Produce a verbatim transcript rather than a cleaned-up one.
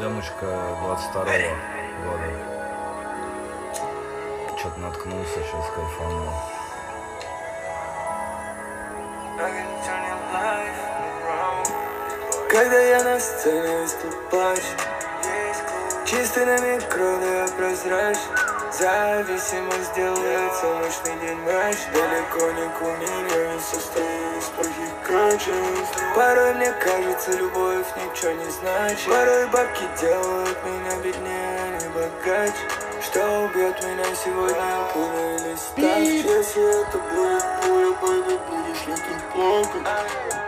демочка двадцать второго года. Что-то наткнулся, сейчас кайфанул. Когда я на сцене выступать, чистый намек, кровная прозрачность. Зависимость делается мощный день матч. Далеко не кумир, состоит из плохих качеств. Порой мне кажется, любовь ничего не значит. Порой бабки делают меня беднее, а не богаче. Что убьет меня сегодня, пуля или ставь? Если это будет пуля, пойду будешь ли ты плакать?